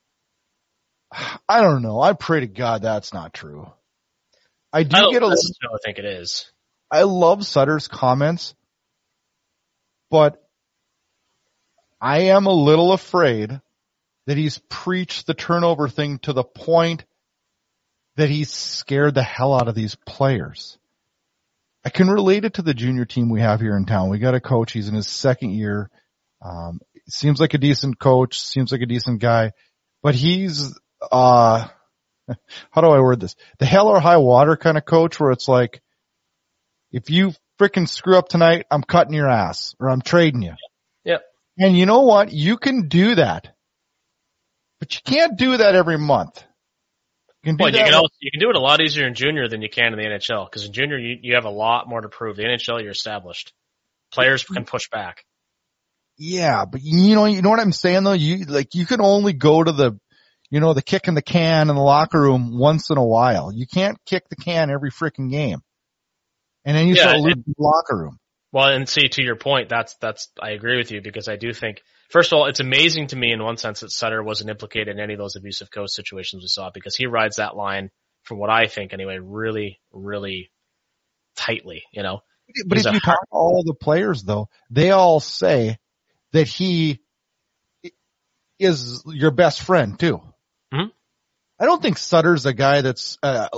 I don't know. I pray to God that's not true. I think it is. I love Sutter's comments, but I am a little afraid that he's preached the turnover thing to the point that he's scared the hell out of these players. I can relate it to the junior team we have here in town. We got a coach. He's in his second year. Seems like a decent coach, seems like a decent guy, but he's, how do I word this? The hell or high water kind of coach where it's like, if you frickin' screw up tonight, I'm cutting your ass or I'm trading you. Yep. And you know what? You can do that, but you can't do that every month. You can do it a lot easier in junior than you can in the NHL because in junior you have a lot more to prove. The NHL you're established. Players can push back. Yeah, but you know what I'm saying though? You can only go to the kick in the can in the locker room once in a while. You can't kick the can every freaking game. And then you start losing the locker room. Well, and see, to your point, that's, I agree with you because I do think, first of all, it's amazing to me in one sense that Sutter wasn't implicated in any of those abusive coach situations we saw because he rides that line, from what I think anyway, really, really tightly, But if you talk to all the players though, they all say that he is your best friend too. Mm-hmm. I don't think Sutter's a guy that's,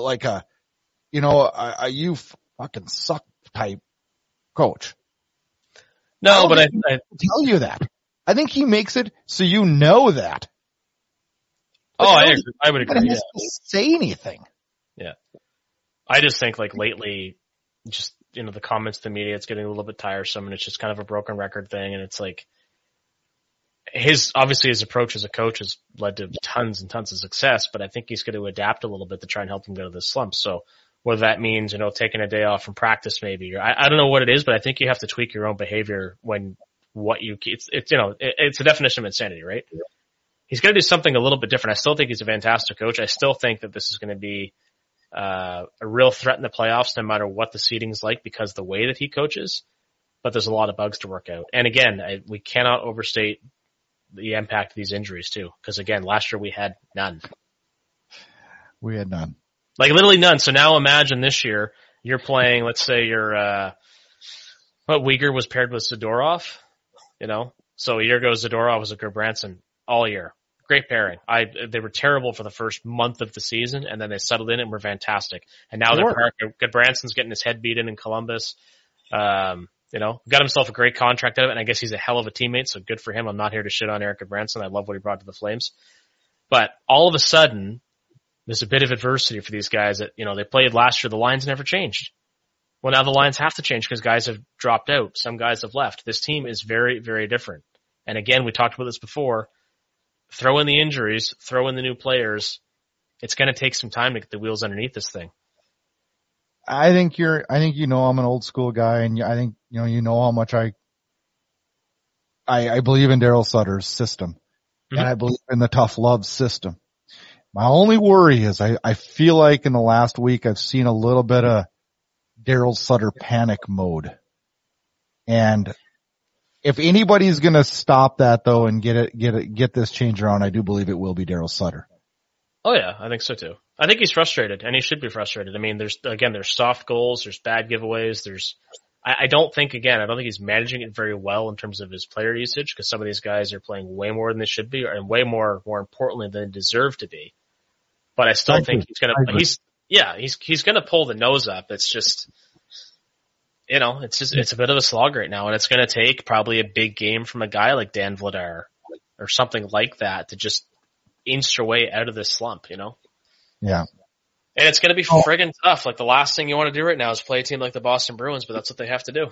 you fucking suck type coach. No, but I tell you that. I think he makes it so you know that. I would agree. He doesn't say anything. Yeah. I just think like lately, just, the comments to the media, it's getting a little bit tiresome and it's just kind of a broken record thing. And it's like his approach as a coach has led to tons and tons of success, but I think he's going to adapt a little bit to try and help him get out of this slump. So whether that means, taking a day off from practice maybe, or I don't know what it is, but I think you have to tweak your own behavior when it's a definition of insanity, right? Yeah. He's got to do something a little bit different. I still think he's a fantastic coach. I still think that this is going to be a real threat in the playoffs, no matter what the seeding's like, because of the way that he coaches. But there's a lot of bugs to work out. And again, we cannot overstate the impact of these injuries too, because again, last year we had none. We had none. Like literally none. So now imagine this year you're playing, let's say Uyghur was paired with Zadorov, so a year ago Zadorov was a Gerbranson all year. Great pairing. They were terrible for the first month of the season, and then they settled in and were fantastic. And now Gerbransson's getting his head beaten in Columbus. Got himself a great contract out of it, and I guess he's a hell of a teammate, so good for him. I'm not here to shit on Erik Gerbranson. I love what he brought to the Flames. But all of a sudden, there's a bit of adversity for these guys that, they played last year. The lines never changed. Well, now the lines have to change because guys have dropped out. Some guys have left. This team is very, very different. And again, we talked about this before. Throw in the injuries, throw in the new players. It's going to take some time to get the wheels underneath this thing. I think I'm an old school guy, and I think, how much I believe in Daryl Sutter's system, and I believe in the tough love system. My only worry is I feel like in the last week I've seen a little bit of Daryl Sutter panic mode. And if anybody's going to stop that though and get this change around, I do believe it will be Daryl Sutter. Oh yeah, I think so too. I think he's frustrated, and he should be frustrated. I mean, there's soft goals, there's bad giveaways, I don't think he's managing it very well in terms of his player usage, because some of these guys are playing way more than they should be, and way more importantly than they deserve to be. But I still think he's gonna pull the nose up. It's just, it's a bit of a slog right now, and it's gonna take probably a big game from a guy like Dan Vladar or something like that to just inch your way out of this slump, Yeah. And it's gonna be friggin' tough. Like, the last thing you want to do right now is play a team like the Boston Bruins, but that's what they have to do.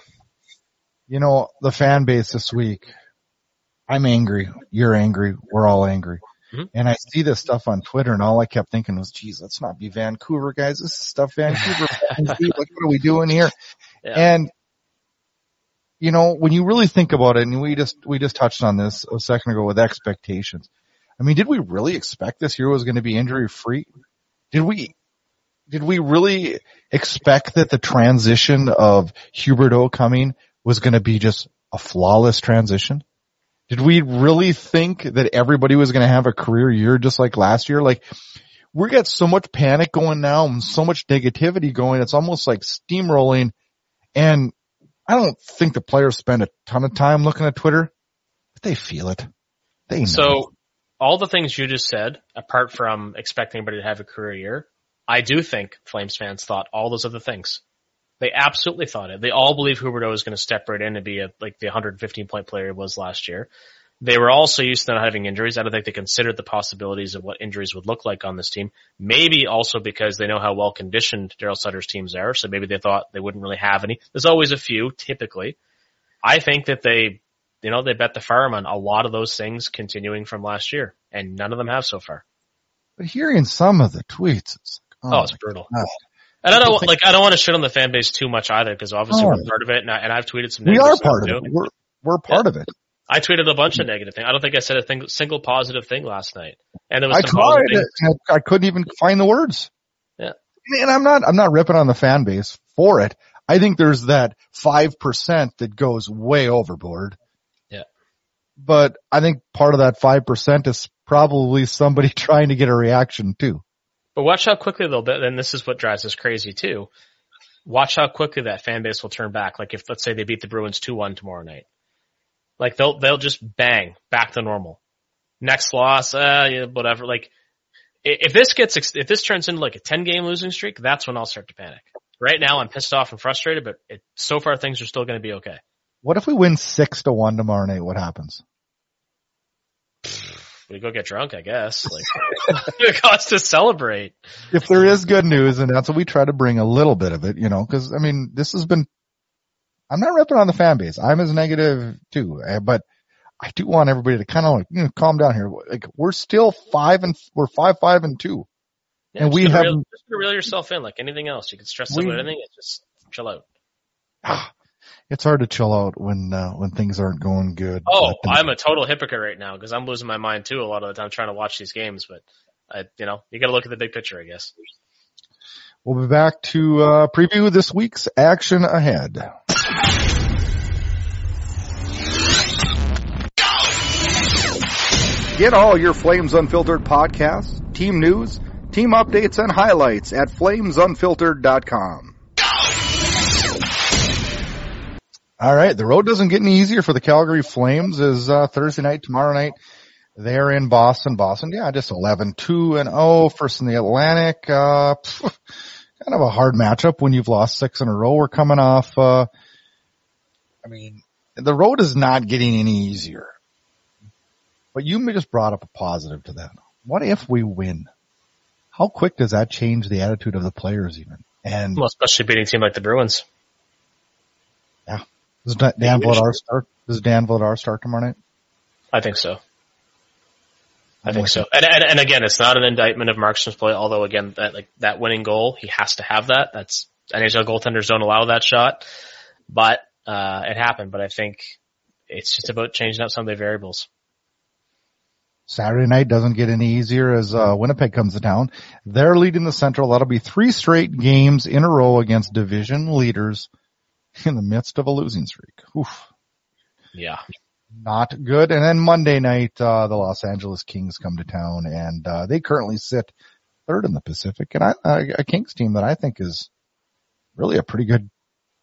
The fan base this week, I'm angry. You're angry. We're all angry. Mm-hmm. And I see this stuff on Twitter, and all I kept thinking was, geez, let's not be Vancouver, guys. This is stuff Vancouver fans do. Like, what are we doing here? Yeah. And, when you really think about it, and we just touched on this a second ago with expectations. I mean, did we really expect this year was going to be injury free? Did we really expect that the transition of Huberdeau coming was going to be just a flawless transition? Did we really think that everybody was going to have a career year just like last year? Like, we got so much panic going now and so much negativity going. It's almost like steamrolling. And I don't think the players spend a ton of time looking at Twitter, but they feel it. They know. So all the things you just said, apart from expecting anybody to have a career year, I do think Flames fans thought all those other things. They absolutely thought it. They all believe Huberdeau was going to step right in and be like the 115-point player he was last year. They were also used to not having injuries. I don't think they considered the possibilities of what injuries would look like on this team. Maybe also because they know how well conditioned Daryl Sutter's teams are, so maybe they thought they wouldn't really have any. There's always a few, typically. I think that they bet the farm on a lot of those things continuing from last year, and none of them have so far. But hearing some of the tweets, it's like, it's brutal. God. And I don't want to shit on the fan base too much either, because obviously we're part of it, and I've tweeted some negative stuff. We are part of it. We're part of it. I tweeted a bunch of negative things. I don't think I said a single positive thing last night. And there was some positive things. I couldn't even find the words. Yeah. And I'm not ripping on the fan base for it. I think there's that 5% that goes way overboard. Yeah. But I think part of that 5% is probably somebody trying to get a reaction too. But watch how quickly and this is what drives us crazy too. Watch how quickly that fan base will turn back. Like, if, let's say, they beat the Bruins 2-1 tomorrow night. Like, they'll just bang back to normal. Next loss, whatever. Like, if this turns into like a 10-game losing streak, that's when I'll start to panic. Right now, I'm pissed off and frustrated, but so far things are still going to be okay. What if we win 6-1 tomorrow night? What happens? We go get drunk, I guess. Like, it costs to celebrate. If there is good news, and that's what we try to bring a little bit of it, because I mean, this has been. I'm not ripping on the fan base. I'm as negative too, but I do want everybody to kind of calm down here. Like, we're still 5-2, yeah, and we have just reel yourself in like anything else. You can stress about anything. Just chill out. It's hard to chill out when things aren't going good. Oh, I'm a total hypocrite right now because I'm losing my mind too a lot of the time trying to watch these games. But you got to look at the big picture, I guess. We'll be back to preview this week's action ahead. Get all your Flames Unfiltered podcasts, team news, team updates, and highlights at flamesunfiltered.com. All right, the road doesn't get any easier for the Calgary Flames as Thursday night, tomorrow night, they're in Boston. Boston, just 11-2-0, first in the Atlantic. Kind of a hard matchup when you've lost 6 in a row. We're coming off, the road is not getting any easier. But you just brought up a positive to that. What if we win? How quick does that change the attitude of the players even? And especially beating a team like the Bruins. Yeah. Does Dan Vladar start? Does Dan Vladar start tomorrow night? I think so. And again, it's not an indictment of Markstrom's play, although again, that winning goal, he has to have that. That's, NHL goaltenders don't allow that shot. But, it happened. But I think it's just about changing up some of the variables. Saturday night doesn't get any easier as Winnipeg comes to town. They're leading the Central. That'll be 3 straight games in a row against division leaders in the midst of a losing streak. Oof. Yeah. Not good. And then Monday night, the Los Angeles Kings come to town, and they currently sit 3rd in the Pacific. And a Kings team that I think is really a pretty good.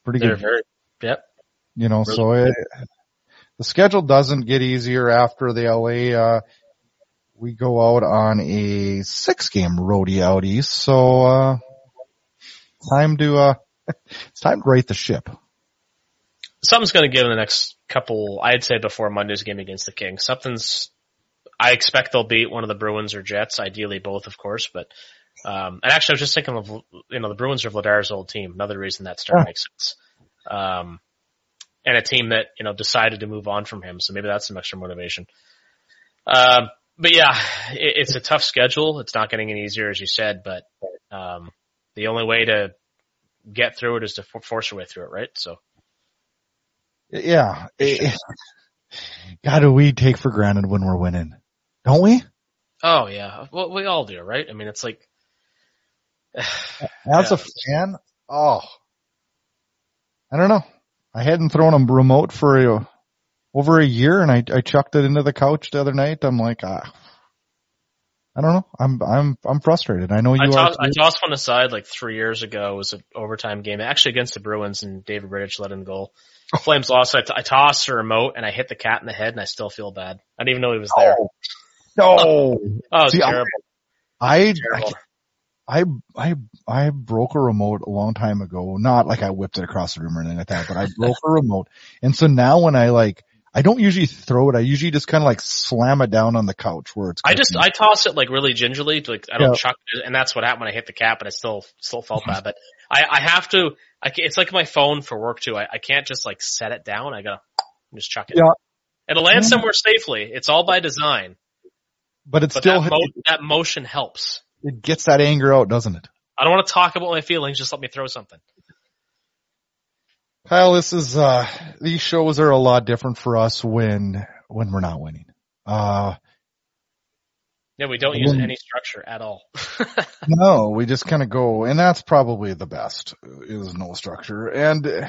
Yep. Really so the schedule doesn't get easier after the LA. We go out on a 6-game roadie out east, so it's time to right the ship. Something's going to give in the next couple, I'd say before Monday's game against the Kings. I expect they'll beat one of the Bruins or Jets, ideally both, of course, but, and actually I was just thinking of, the Bruins are Vladar's old team. Another reason that start makes sense. And a team that, decided to move on from him, so maybe that's some extra motivation. But yeah, it's a tough schedule. It's not getting any easier, as you said, but, the only way to get through it is to force your way through it, right? So. Yeah. God, do we take for granted when we're winning? Don't we? Oh yeah. Well, we all do, right? I mean, it's like. As a fan, I don't know. I hadn't thrown a remote for over a year, and I chucked it into the couch the other night. I'm like, I don't know. I'm frustrated. I know you are. I tossed one aside like 3 years ago. It was an overtime game, actually against the Bruins, and David Rittich let in the goal. Flames lost. I tossed the remote and I hit the cat in the head, and I still feel bad. I didn't even know he was there. No. Oh, it was terrible. I broke a remote a long time ago. Not like I whipped it across the room or anything like that, but I broke a remote. And so now when I don't usually throw it. I usually just kind of slam it down on the couch where it's. I toss it really gingerly. I don't chuck it, and that's what happened when I hit the cap, but I still felt bad. But I have to. It's like my phone for work too. I can't just set it down. I gotta just chuck it. Yeah. It'll land somewhere safely. It's all by design. But still that motion helps. It gets that anger out, doesn't it? I don't want to talk about my feelings. Just let me throw something. Kyle, this is, these shows are a lot different for us when we're not winning. Yeah, we don't use any structure at all. No, we just kind of go, and that's probably the best, is no structure. And,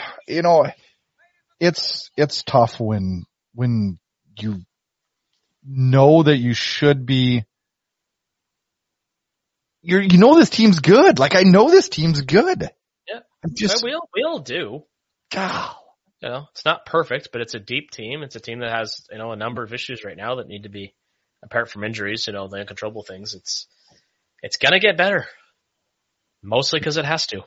it's tough when you know that you should be, this team's good. I know this team's good. Yeah. We all do. God. It's not perfect, but it's a deep team. It's a team that has, a number of issues right now that need to be, apart from injuries, the uncontrollable things. It's gonna get better. Mostly because it has to.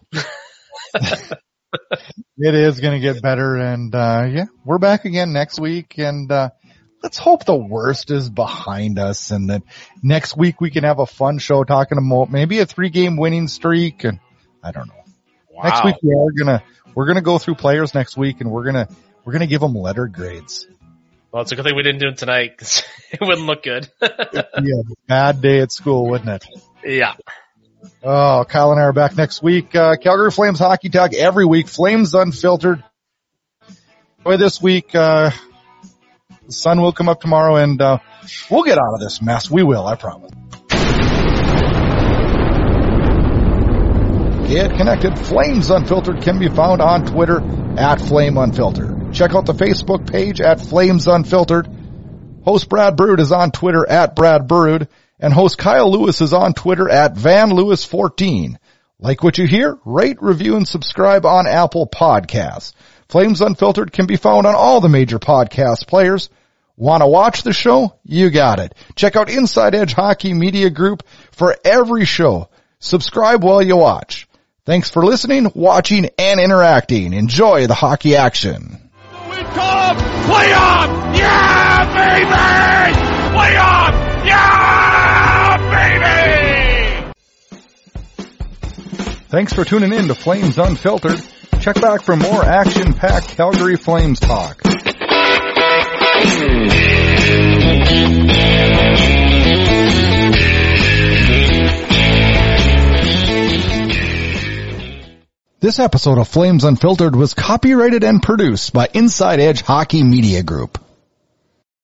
It is gonna get better, and, we're back again next week, and, let's hope the worst is behind us, and that next week we can have a fun show talking about maybe a 3-game winning streak, and I don't know. Wow. Next week we're gonna go through players next week, and we're gonna give them letter grades. Well, it's a good thing we didn't do it tonight, because it wouldn't look good. Yeah, bad day at school, wouldn't it? Yeah. Oh, Kyle and I are back next week. Calgary Flames Hockey Talk every week. Flames Unfiltered. Boy, this week, the sun will come up tomorrow, and we'll get out of this mess. We will, I promise. Get connected. Flames Unfiltered can be found on Twitter at Flame Unfiltered. Check out the Facebook page at Flames Unfiltered. Host Brad Brood is on Twitter at Brad Brood, and host Kyle Lewis is on Twitter at VanLewis14. Like what you hear? Rate, review, and subscribe on Apple Podcasts. Flames Unfiltered can be found on all the major podcast players. Want to watch the show? You got it. Check out Inside Edge Hockey Media Group for every show. Subscribe while you watch. Thanks for listening, watching, and interacting. Enjoy the hockey action. We come! Play on! Yeah, baby! Play on! Yeah, baby! Thanks for tuning in to Flames Unfiltered. Check back for more action-packed Calgary Flames talk. This episode of Flames Unfiltered was copyrighted and produced by Inside Edge Hockey Media Group.